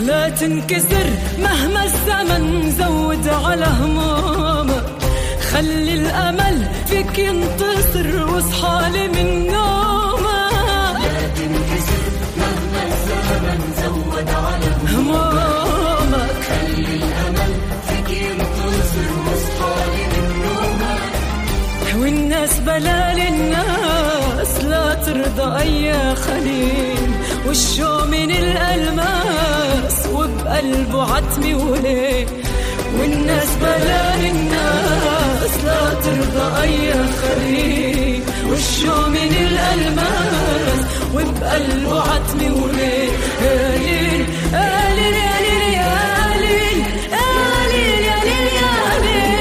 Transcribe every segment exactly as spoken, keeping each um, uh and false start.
لا تنكسر مهما الزمن زود على همومك، خلي الأمل فيك ينتصر واصحى لي من نومك. لا تنكسر مهما الزمن زود على همومك، خلي الأمل فيك ينتصر واصحى لي من نومك. والناس بلا للناس لا ترضى أي خليل، والشو من الألماس وبقلبه عتمي وليه. والناس بلا للناس لا ترضى أي خليل، والشو من الألماس وبقلبه عتمي وليه. قليل قليل قليل قليل قليل قليل قليل.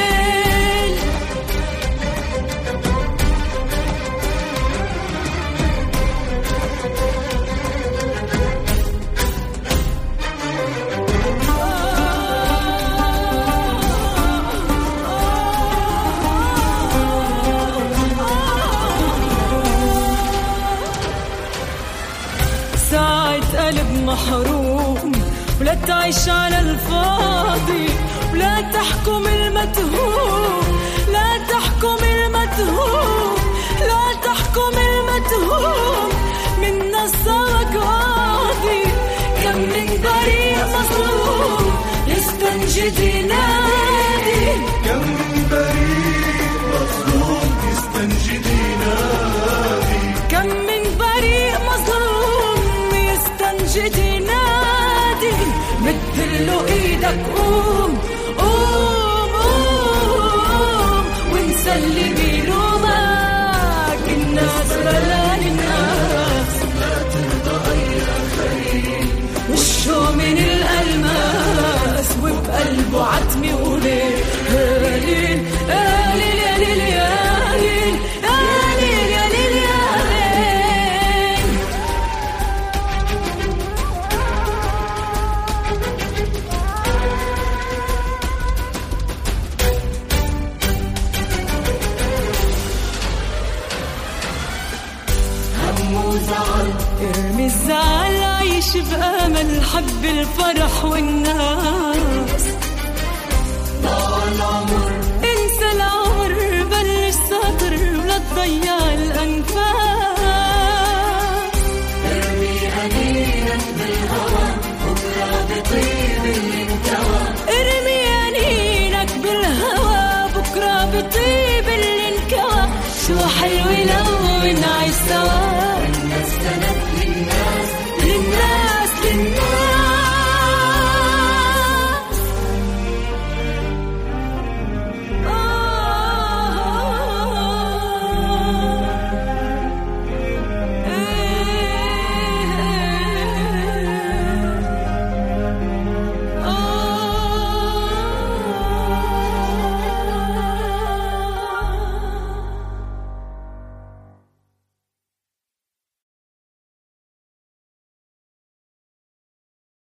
قلب محروم ولا تعيش على الفاضي، ولا تحكم المتهوم، لا تحكم المتهوم، لا تحكم المتهوم. من نصك قاضي كم من بريء مظلوم يستنجد ينادي، كم من بريء مظلوم يستنجد ينادي، كم من بريء مظلوم يستنجد نادي. مدله ايدك قوم قوم قوم ونسلي بلومك. الناس بلا للناس لا ترضى أي خليل، والشو من الألماس وبقلبه عتمي وليه. قليل قليل قليل قليل قليل قليل قليل. ارمي الزعل عيش بأمل، حب الفرح والناس. ضاع العمر انسى العمر بلش سطر ولا تضيع الأنفاس. ارمي أنينك بالهوى